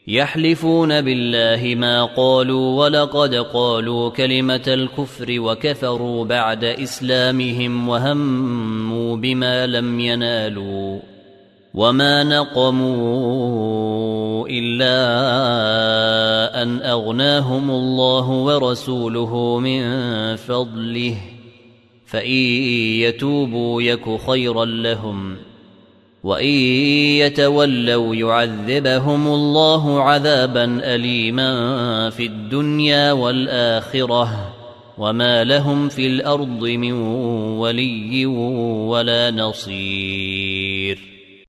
يحلفون بالله ما قالوا ولقد قالوا كلمة الكفر وكفروا بعد إسلامهم وهموا بما لم ينالوا وما نقموا إلا أن أغناهم الله ورسوله من فضله فإن يتوبوا يك خيرا لهم وإن يتولوا يعذبهم الله عذابا أليما في الدنيا والآخرة وما لهم في الأرض من ولي ولا نصير.